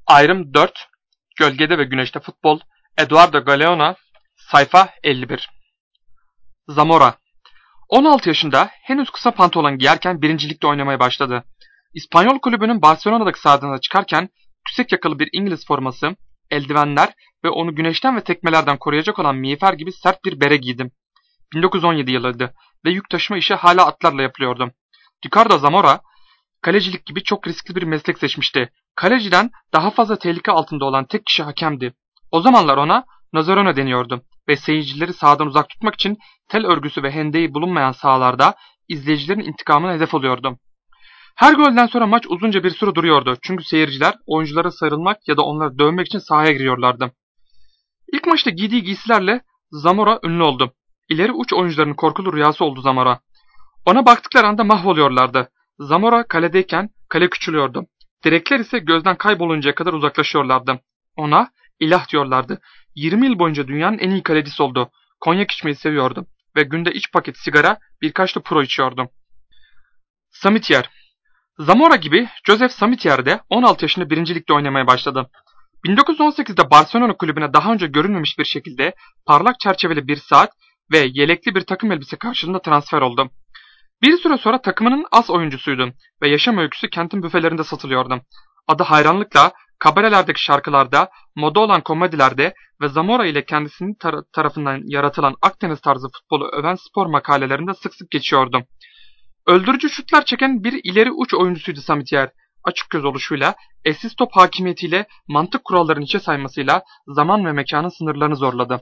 Ayrım 4, Gölgede ve Güneşte Futbol, Eduardo Galeano, sayfa 51. Zamora 16 yaşında henüz kısa pantolon giyerken birincilikte oynamaya başladı. İspanyol kulübünün Barcelona'daki sahasına çıkarken yüksek yakalı bir İngiliz forması, eldivenler ve onu güneşten ve tekmelerden koruyacak olan miğfer gibi sert bir bere giydim. 1917 yılıydı ve yük taşıma işi hala atlarla yapılıyordu. Ricardo Zamora, kalecilik gibi çok riskli bir meslek seçmişti. Kaleciden daha fazla tehlike altında olan tek kişi hakemdi. O zamanlar ona Nazareno deniyordu ve seyircileri sahadan uzak tutmak için tel örgüsü ve hendeyi bulunmayan sahalarda izleyicilerin intikamına hedef oluyordu. Her golden sonra maç uzunca bir süre duruyordu çünkü seyirciler oyunculara sarılmak ya da onları dövmek için sahaya giriyorlardı. İlk maçta giydiği giysilerle Zamora ünlü oldu. İleri uç oyuncuların korkulu rüyası oldu Zamora. Ona baktıkları anda mahvoluyorlardı. Zamora kaledeyken kale küçülüyordu. Direkler ise gözden kayboluncaya kadar uzaklaşıyorlardı. Ona ilah diyorlardı. 20 yıl boyunca dünyanın en iyi kalecisi oldu. Konyak içmeyi seviyordu ve günde 3 paket sigara, birkaç da puro içiyordu. Samitier Zamora gibi Joseph Samitier de 16 yaşında birincilikte oynamaya başladı. 1918'de Barcelona kulübüne daha önce görülmemiş bir şekilde parlak çerçeveli bir saat ve yelekli bir takım elbise karşılığında transfer oldu. Bir süre sonra takımının as oyuncusuydu ve yaşam öyküsü kentin büfelerinde satılıyordu. Adı hayranlıkla kabarelerdeki şarkılarda, moda olan komedilerde ve Zamora ile kendisinin tarafından yaratılan Akdeniz tarzı futbolu öven spor makalelerinde sık sık geçiyordu. Öldürücü şutlar çeken bir ileri uç oyuncusuydu Samitier. Açık göz oluşuyla, eşsiz top hakimiyetiyle, mantık kurallarını içe saymasıyla zaman ve mekanın sınırlarını zorladı.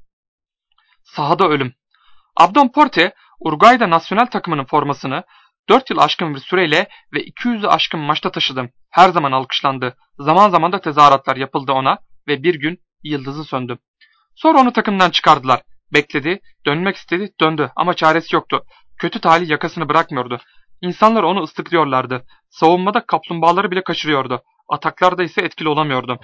Sahada ölüm. Abdon Porte, Uruguay'da nasyonel takımının formasını 4 yıl aşkın bir süreyle ve 200'ü aşkın maçta taşıdı. Her zaman alkışlandı. Zaman zaman da tezahüratlar yapıldı ona ve bir gün yıldızı söndü. Sonra onu takımdan çıkardılar. Bekledi, dönmek istedi, döndü ama çaresi yoktu. Kötü talih yakasını bırakmıyordu. İnsanlar onu ıslıklıyorlardı. Savunmada kaplumbağaları bile kaçırıyordu. Ataklarda ise etkili olamıyordu.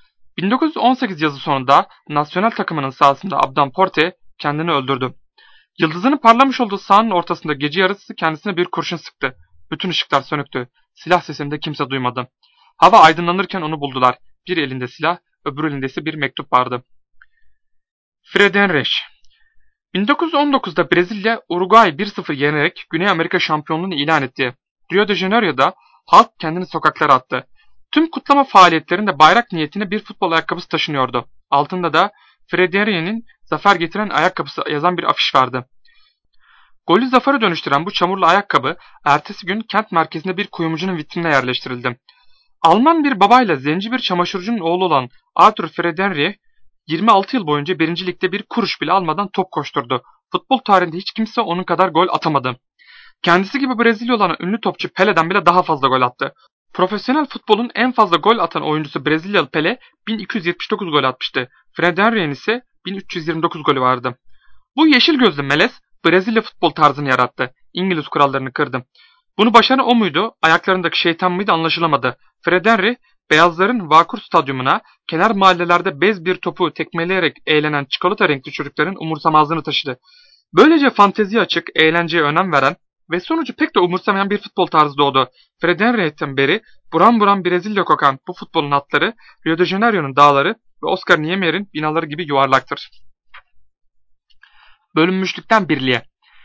1918 yazı sonunda nasyonel takımının sahasında Abdon Porte kendini öldürdü. Yıldızının parlamış olduğu sahanın ortasında gece yarısı kendisine bir kurşun sıktı. Bütün ışıklar sönüktü. Silah sesini de kimse duymadı. Hava aydınlanırken onu buldular. Bir elinde silah, öbür elinde ise bir mektup vardı. Friedrich 1919'da Brezilya, Uruguay 1-0 yenerek Güney Amerika şampiyonluğunu ilan etti. Rio de Janeiro'da halk kendini sokaklara attı. Tüm kutlama faaliyetlerinde bayrak niyetine bir futbol ayakkabısı taşınıyordu. Altında da Friedrich'in zafer getiren ayakkabısı yazan bir afiş vardı. Golü zafere dönüştüren bu çamurlu ayakkabı ertesi gün kent merkezinde bir kuyumcunun vitrinine yerleştirildi. Alman bir babayla zenci bir çamaşırcının oğlu olan Arthur Friedrich 26 yıl boyunca 1. Lig'de bir kuruş bile almadan top koşturdu. Futbol tarihinde hiç kimse onun kadar gol atamadı. Kendisi gibi Brezilya olan ünlü topçu Pele'den bile daha fazla gol attı. Profesyonel futbolun en fazla gol atan oyuncusu Brezilyalı Pele 1279 gol atmıştı. Friedrich'in ise 1329 golü vardı. Bu yeşil gözlü melez Brezilya futbol tarzını yarattı. İngiliz kurallarını kırdı. Bunu başaran o muydu, ayaklarındaki şeytan mıydı anlaşılamadı. Friedrich, beyazların Vakur stadyumuna kenar mahallelerde bez bir topu tekmeleyerek eğlenen çikolata renkli çocukların umursamazlığını taşıdı. Böylece fanteziye açık, eğlenceye önem veren ve sonucu pek de umursamayan bir futbol tarzı doğdu. Friedrich'ten beri buram buram Brezilya kokan bu futbolun hatları Rio de Janeiro'nun dağları ve Oscar Niemeyer'in binaları gibi yuvarlaktır. Bölünmüşlükten birliğe.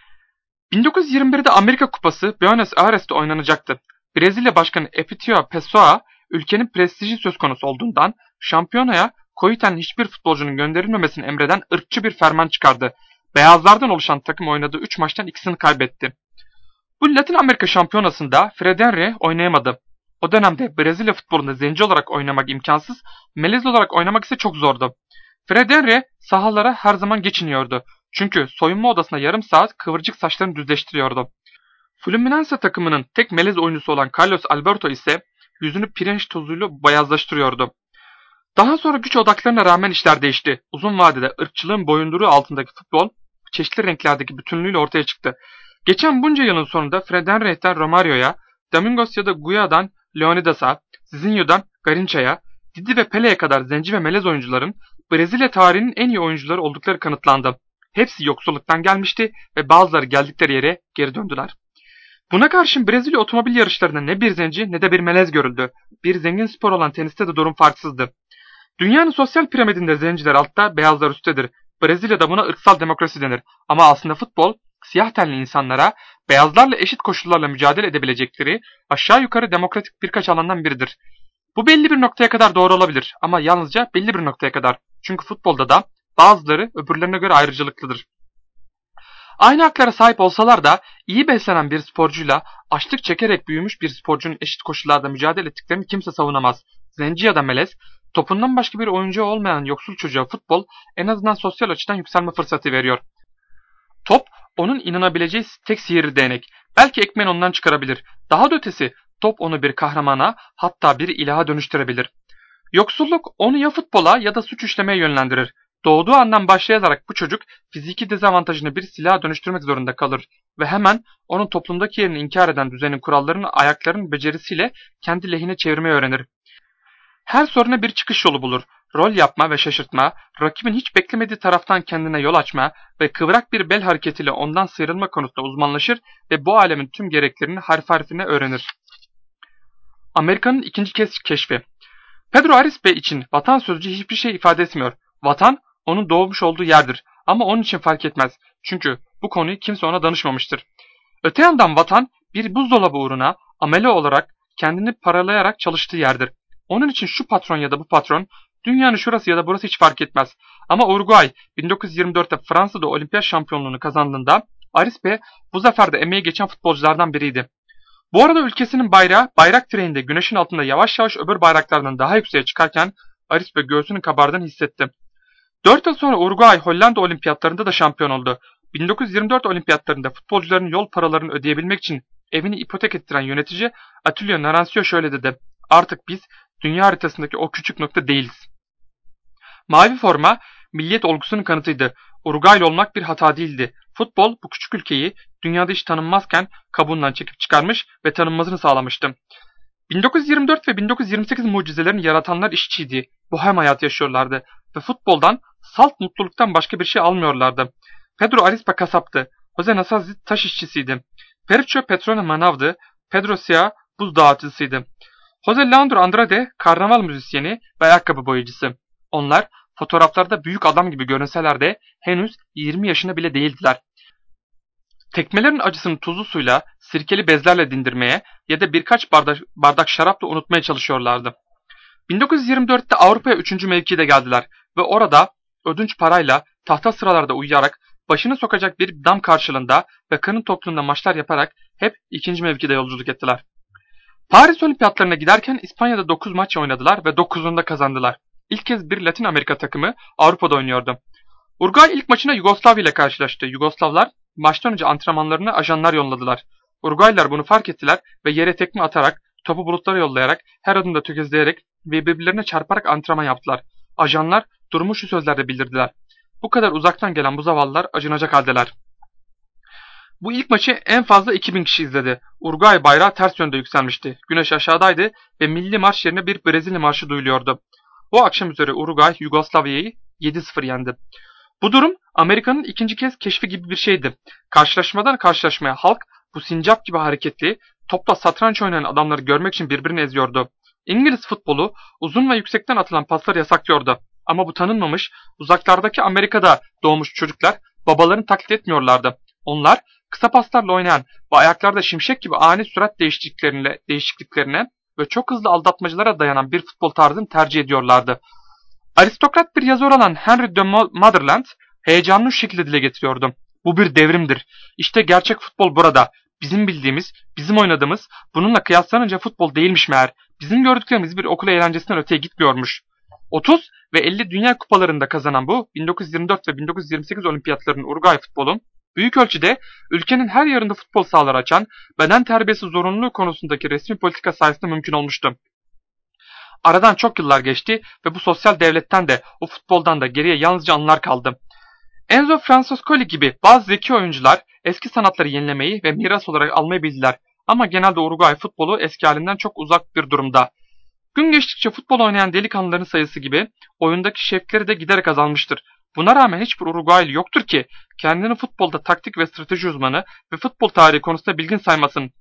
1921'de Amerika Kupası Buenos Aires'te oynanacaktı. Brezilya Başkanı Epicio Pessoa, ülkenin prestiji söz konusu olduğundan şampiyonaya Coita'nın hiçbir futbolcunun gönderilmemesini emreden ırkçı bir ferman çıkardı. Beyazlardan oluşan takım oynadığı 3 maçtan ikisini kaybetti. Bu Latin Amerika şampiyonasında Friedrich oynayamadı. O dönemde Brezilya futbolunda zenci olarak oynamak imkansız, melez olarak oynamak ise çok zordu. Friedrich sahalara her zaman geçiniyordu. Çünkü soyunma odasında yarım saat kıvırcık saçlarını düzleştiriyordu. Fluminense takımının tek melez oyuncusu olan Carlos Alberto ise yüzünü pirinç tozuyla beyazlaştırıyordu. Daha sonra güç odaklarına rağmen işler değişti. Uzun vadede ırkçılığın boyunduruğu altındaki futbol çeşitli renklerdeki bütünlüğüyle ortaya çıktı. Geçen bunca yılın sonunda Friedrich'ten Romario'ya, Domingos ya da Guya'dan Leonidas'a, Zizinho'dan Garincha'ya, Didi ve Pele'ye kadar zenci ve melez oyuncuların Brezilya tarihinin en iyi oyuncuları oldukları kanıtlandı. Hepsi yoksulluktan gelmişti ve bazıları geldikleri yere geri döndüler. Buna karşın Brezilya otomobil yarışlarında ne bir zenci ne de bir melez görüldü. Bir zengin spor olan teniste de durum farksızdı. Dünyanın sosyal piramidinde zenciler altta, beyazlar üsttedir. Brezilya'da buna ırksal demokrasi denir. Ama aslında futbol, siyah tenli insanlara beyazlarla eşit koşullarla mücadele edebilecekleri aşağı yukarı demokratik birkaç alandan biridir. Bu belli bir noktaya kadar doğru olabilir ama yalnızca belli bir noktaya kadar. Çünkü futbolda da bazıları öbürlerine göre ayrıcalıklıdır. Aynı haklara sahip olsalar da iyi beslenen bir sporcuyla açlık çekerek büyümüş bir sporcunun eşit koşullarda mücadele ettiklerini kimse savunamaz. Zenci ya da melez, topundan başka bir oyuncu olmayan yoksul çocuğa futbol en azından sosyal açıdan yükselme fırsatı veriyor. Top onun inanabileceği tek sihirli değnek. Belki ekmeğini ondan çıkarabilir. Daha da ötesi top onu bir kahramana hatta bir ilaha dönüştürebilir. Yoksulluk onu ya futbola ya da suç işlemeye yönlendirir. Doğduğu andan başlayarak bu çocuk fiziki dezavantajını bir silaha dönüştürmek zorunda kalır ve hemen onun toplumdaki yerini inkar eden düzenin kurallarını ayaklarının becerisiyle kendi lehine çevirmeyi öğrenir. Her soruna bir çıkış yolu bulur. Rol yapma ve şaşırtma, rakibin hiç beklemediği taraftan kendine yol açma ve kıvrak bir bel hareketiyle ondan sıyrılma konusunda uzmanlaşır ve bu alemin tüm gereklerini harf harfine öğrenir. Amerika'nın ikinci kez keşfi. Pedro Arispe için vatan sözcüğü hiçbir şey ifade etmiyor. Vatan onun doğmuş olduğu yerdir ama onun için fark etmez. Çünkü bu konuyu kimse ona danışmamıştır. Öte yandan vatan bir buzdolabı uğruna amele olarak kendini paralayarak çalıştığı yerdir. Onun için şu patron ya da bu patron, dünyanın şurası ya da burası hiç fark etmez. Ama Uruguay 1924'te Fransa'da olimpiyat şampiyonluğunu kazandığında Arispe bu zaferde emeği geçen futbolculardan biriydi. Bu arada ülkesinin bayrağı bayrak direğinde güneşin altında yavaş yavaş öbür bayraklardan daha yükseğe çıkarken Arispe göğsünün kabardığını hissetti. 4 yıl sonra Uruguay Hollanda olimpiyatlarında da şampiyon oldu. 1924 olimpiyatlarında futbolcuların yol paralarını ödeyebilmek için evini ipotek ettiren yönetici Attilio Narancio şöyle dedi: "Artık biz dünya haritasındaki o küçük nokta değiliz." Mavi forma milliyet olgusunun kanıtıydı. Uruguaylı olmak bir hata değildi. Futbol bu küçük ülkeyi dünyada hiç tanınmazken kabuğundan çekip çıkarmış ve tanınmasını sağlamıştı. 1924 ve 1928 mucizelerini yaratanlar işçiydi. Bohem hayat yaşıyorlardı ve futboldan salt mutluluktan başka bir şey almıyorlardı. Pedro Arispe kasaptı. Jose Nasazzi taş işçisiydi. Perico Petrone manavdı. Pedro Sia buz dağıtıcısıydı. Jose Leandro Andrade karnaval müzisyeni ve ayakkabı boyacısı. Onlar fotoğraflarda büyük adam gibi görünseler de henüz 20 yaşında bile değildiler. Tekmelerin acısını tuzlu suyla, sirkeli bezlerle dindirmeye ya da birkaç bardak şarapla unutmaya çalışıyorlardı. 1924'te Avrupa'ya 3. mevkide geldiler ve orada ödünç parayla tahta sıralarda uyuyarak başını sokacak bir dam karşılığında ve kanın topluğunda maçlar yaparak hep 2. mevkide yolculuk ettiler. Paris Olimpiyatlarına giderken İspanya'da 9 maç oynadılar ve 9'unu da kazandılar. İlk kez bir Latin Amerika takımı Avrupa'da oynuyordu. Uruguay ilk maçına Yugoslavya ile karşılaştı. Yugoslavlar maçtan önce antrenmanlarına ajanlar yolladılar. Uruguaylılar bunu fark ettiler ve yere tekme atarak, topu bulutlara yollayarak, her adımda tökezleyerek ve birbirlerine çarparak antrenman yaptılar. Ajanlar durumu şu sözlerle bildirdiler: "Bu kadar uzaktan gelen bu zavallılar acınacak haldeler." Bu ilk maçı en fazla 2000 kişi izledi. Uruguay bayrağı ters yönde yükselmişti. Güneş aşağıdaydı ve milli marş yerine bir Brezilya marşı duyuluyordu. O akşam üzere Uruguay Yugoslavya'yı 7-0 yendi. Bu durum Amerika'nın ikinci kez keşfi gibi bir şeydi. Karşılaşmadan karşılaşmaya halk bu sincap gibi hareketli, topla satranç oynayan adamları görmek için birbirini eziyordu. İngiliz futbolu uzun ve yüksekten atılan pasları yasaklıyordu. Ama bu tanınmamış, uzaklardaki Amerika'da doğmuş çocuklar babalarını taklit etmiyorlardı. Onlar kısa paslarla oynayan ve ayaklarda şimşek gibi ani sürat değişikliklerine ve çok hızlı aldatmacalara dayanan bir futbol tarzını tercih ediyorlardı. Aristokrat bir yazar olan Henry de Motherland heyecanlı şu şekilde dile getiriyordu: "Bu bir devrimdir. İşte gerçek futbol burada. Bizim bildiğimiz, bizim oynadığımız, bununla kıyaslanınca futbol değilmiş meğer. Bizim gördüklerimiz bir okul eğlencesinden öteye gitmiyormuş." 30 ve 50 Dünya Kupalarında kazanan bu 1924 ve 1928 olimpiyatlarının Uruguay futbolu büyük ölçüde ülkenin her yerinde futbol sahaları açan, beden terbiyesi zorunluluğu konusundaki resmi politika sayesinde mümkün olmuştu. Aradan çok yıllar geçti ve bu sosyal devletten de o futboldan da geriye yalnızca anılar kaldı. Enzo Francescoli gibi bazı zeki oyuncular eski sanatları yenilemeyi ve miras olarak almayı bildiler. Ama genelde Uruguay futbolu eski halinden çok uzak bir durumda. Gün geçtikçe futbol oynayan delikanlıların sayısı gibi oyundaki şevkleri de giderek azalmıştır. Buna rağmen hiçbir Uruguaylı yoktur ki kendini futbolda taktik ve strateji uzmanı ve futbol tarihi konusunda bilgin saymasın.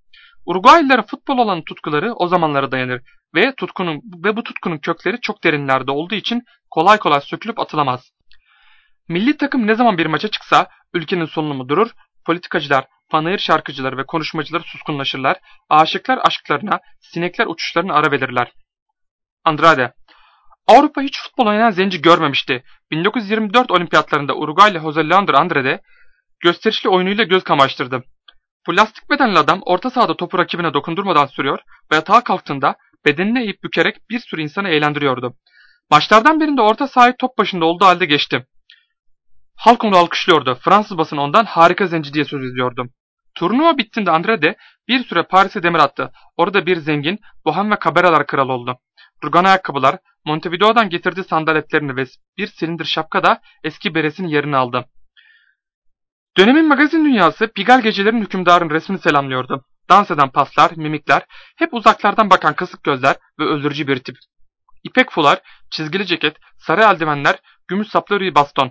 Uruguaylıların futbol olan tutkuları o zamanlara dayanır ve bu tutkunun kökleri çok derinlerde olduğu için kolay kolay sökülüp atılamaz. Milli takım ne zaman bir maça çıksa ülkenin solunumu durur, politikacılar, panayır şarkıcıları ve konuşmacıları suskunlaşırlar, aşıklar aşklarına, sinekler uçuşlarına ara verirler. Andrade. Avrupa hiç futbol oynayan zenci görmemişti. 1924 olimpiyatlarında Uruguaylı Jose Leandro Andrade gösterişli oyunuyla göz kamaştırdı. Bu lastik bedenli adam orta sahada topu rakibine dokundurmadan sürüyor ve atağa kalktığında bedenini eğip bükerek bir sürü insanı eğlendiriyordu. Maçlardan birinde orta sahayı top başında olduğu halde geçti. Halk onu alkışlıyordu. Fransız basını ondan harika zenci diye söz ediyordu. Turnuva bittiğinde Andrade bir süre Paris'e demir attı. Orada bir zengin, bohem ve kaberalar kralı oldu. Rugan ayakkabılar, Montevideo'dan getirdiği sandaletlerini ve bir silindir şapka da eski beresinin yerini aldı. Dönemin magazin dünyası Pigalle gecelerin hükümdarın resmini selamlıyordu. Dans eden paslar, mimikler, hep uzaklardan bakan kısık gözler ve öldürücü bir tip. İpek fular, çizgili ceket, sarı eldivenler, gümüş saplı bir baston.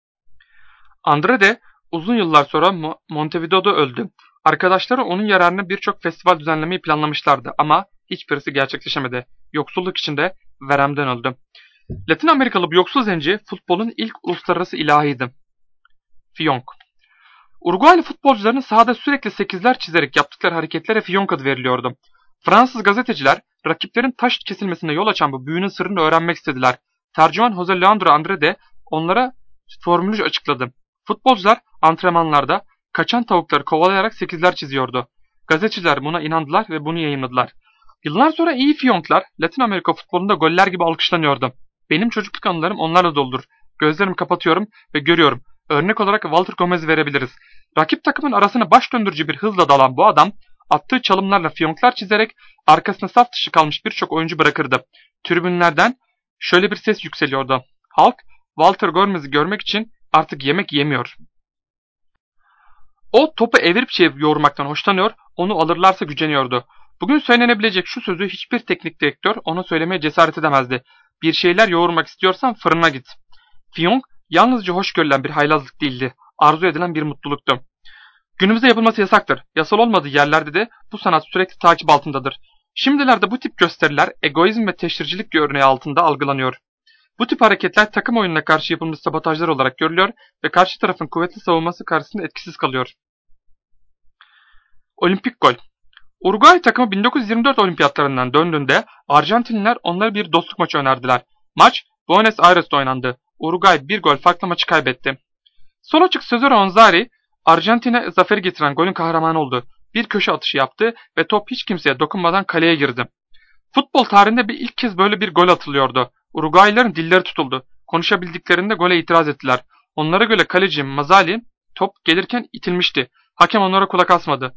Andrade uzun yıllar sonra Montevideo'da öldü. Arkadaşları onun yararına birçok festival düzenlemeyi planlamışlardı ama hiçbirisi gerçekleşemedi. Yoksulluk içinde veremden öldü. Latin Amerikalı bu yoksul zenci futbolun ilk uluslararası ilahiydi. Fiyonk. Uruguaylı futbolcuların sahada sürekli sekizler çizerek yaptıkları hareketlere fiyonk adı veriliyordu. Fransız gazeteciler rakiplerin taş kesilmesine yol açan bu büyünün sırrını öğrenmek istediler. Tercüman Jose Leandro Andrade onlara formülü açıkladı. Futbolcular antrenmanlarda kaçan tavukları kovalayarak sekizler çiziyordu. Gazeteciler buna inandılar ve bunu yayınladılar. Yıllar sonra iyi fiyonklar Latin Amerika futbolunda goller gibi alkışlanıyordu. Benim çocukluk anılarım onlarla doludur. Gözlerimi kapatıyorum ve görüyorum. Örnek olarak Walter Gomez'i verebiliriz. Rakip takımın arasına baş döndürücü bir hızla dalan bu adam attığı çalımlarla fiyonklar çizerek arkasına saf dışı kalmış birçok oyuncu bırakırdı. Tribünlerden şöyle bir ses yükseliyordu. Halk Walter Gomez'i görmek için artık yemek yemiyor. O topu evirip çevirip yoğurmaktan hoşlanıyor, onu alırlarsa güceniyordu. Bugün söylenebilecek şu sözü hiçbir teknik direktör ona söylemeye cesaret edemezdi. Bir şeyler yoğurmak istiyorsan fırına git. Fiyonk yalnızca hoş görülen bir haylazlık değildi, arzu edilen bir mutluluktu. Günümüzde yapılması yasaktır. Yasal olmadığı yerlerde de bu sanat sürekli takip altındadır. Şimdilerde bu tip gösteriler egoizm ve teşhircilik örneği altında algılanıyor. Bu tip hareketler takım oyununa karşı yapılmış sabotajlar olarak görülüyor ve karşı tarafın kuvvetli savunması karşısında etkisiz kalıyor. Olimpik gol. Uruguay takımı 1924 olimpiyatlarından döndüğünde Arjantinliler onlara bir dostluk maçı önerdiler. Maç Buenos Aires'te oynandı. Uruguay bir gol farklı maçı kaybetti. Sol açık Cesare Onzari Arjantin'e zaferi getiren golün kahramanı oldu. Bir köşe atışı yaptı ve top hiç kimseye dokunmadan kaleye girdi. Futbol tarihinde bir ilk kez böyle bir gol atılıyordu. Uruguaylıların dilleri tutuldu. Konuşabildiklerinde gole itiraz ettiler. Onlara göre kaleci Mazzali top gelirken itilmişti. Hakem onlara kulak asmadı.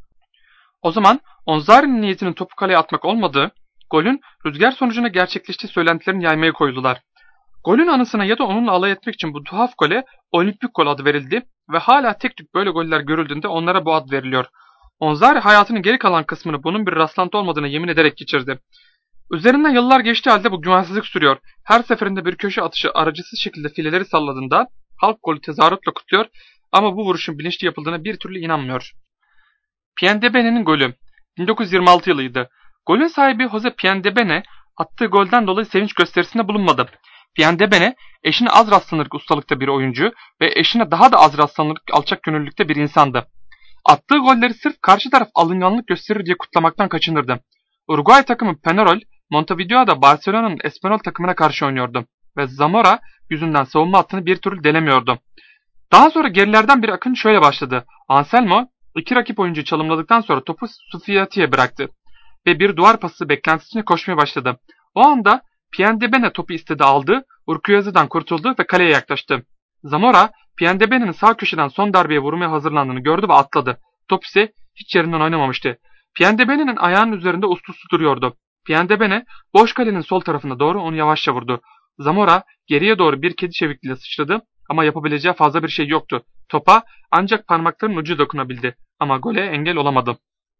O zaman Onzari'nin niyetinin topu kaleye atmak olmadığı, golün rüzgar sonucunda gerçekleştiği söylentilerini yaymaya koyuldular. Golün anısına ya da onunla alay etmek için bu tuhaf gole olimpik gol adı verildi ve hala tek tük böyle goller görüldüğünde onlara bu ad veriliyor. Onzari hayatının geri kalan kısmını bunun bir rastlantı olmadığına yemin ederek geçirdi. Üzerinden yıllar geçtiği halde bu güvensizlik sürüyor. Her seferinde bir köşe atışı aracısız şekilde fileleri salladığında halk golü tezahüratla kutluyor ama bu vuruşun bilinçli yapıldığına bir türlü inanmıyor. Piendebene'nin golü 1926 yılıydı. Golün sahibi Jose Piendebene attığı golden dolayı sevinç gösterisinde bulunmadı. Piendebene eşine az rastlanırlık ustalıkta bir oyuncu ve eşine daha da az rastlanırlık alçak gönüllülükte bir insandı. Attığı golleri sırf karşı taraf alınganlık gösterir diye kutlamaktan kaçınırdı. Uruguay takımı Peñarol, Montevideo'da Barcelona'nın Espanyol takımına karşı oynuyordu ve Zamora yüzünden savunma hattını bir türlü delemiyordu. Daha sonra gerilerden bir akın şöyle başladı. Anselmo, iki rakip oyuncu çalımladıktan sonra topu Suffiati'ye bıraktı ve bir duvar pası beklentisine koşmaya başladı. O anda Piendebene topu istedi aldı, Urquiaze'dan kurtuldu ve kaleye yaklaştı. Zamora, Piendebene'nin sağ köşeden son darbeye vurmaya hazırlandığını gördü ve atladı. Top ise hiç yerinden oynamamıştı. Piendebene'nin ayağının üzerinde uslu duruyordu. Piendebene boş kalenin sol tarafına doğru onu yavaşça vurdu. Zamora geriye doğru bir kedi çevikliğiyle sıçradı ama yapabileceği fazla bir şey yoktu. Topa ancak parmaklarının ucu dokunabildi ama gole engel olamadı.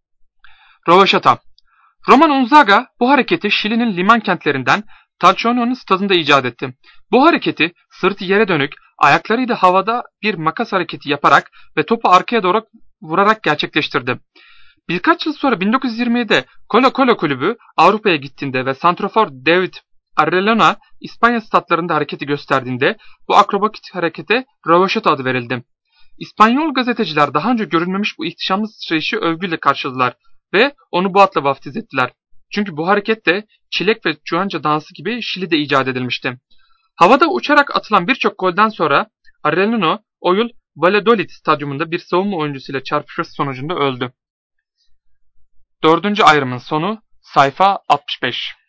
Röveşata. Roman Unzaga bu hareketi Şili'nin liman kentlerinden Talcahuano'nun stadında icat etti. Bu hareketi sırtı yere dönük, ayaklarıyla havada bir makas hareketi yaparak ve topu arkaya doğru vurarak gerçekleştirdi. Birkaç yıl sonra 1927'de Colo-Colo kulübü Avrupa'ya gittiğinde ve santrafor David Arreola İspanya statlarında hareketi gösterdiğinde bu akrobatik harekete rövaşata adı verildi. İspanyol gazeteciler daha önce görülmemiş bu ihtişamlı sıçrayışı övgüyle karşıladılar ve onu bu adla vaftiz ettiler. Çünkü bu hareket de çilek ve cuanca dansı gibi Şili'de icat edilmişti. Havada uçarak atılan birçok golden sonra Arellano o yıl Valladolid stadyumunda bir savunma oyuncusuyla çarpışması sonucunda öldü. Dördüncü ayrımın sonu sayfa 65.